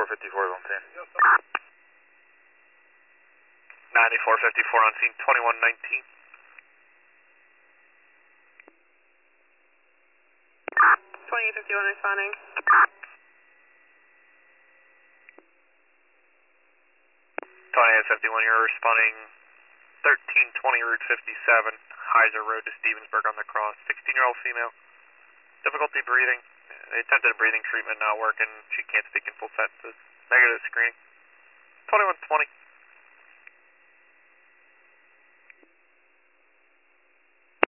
9454 is on scene. 9454 on scene, 2119. 2851 responding. 2851, you're responding 1320 Route 57, Heiser Road to Stevensburg on the cross. 16-year-old female, difficulty breathing. They attempted a breathing treatment, not working. She can't speak in full sentences. Negative screening. 2120.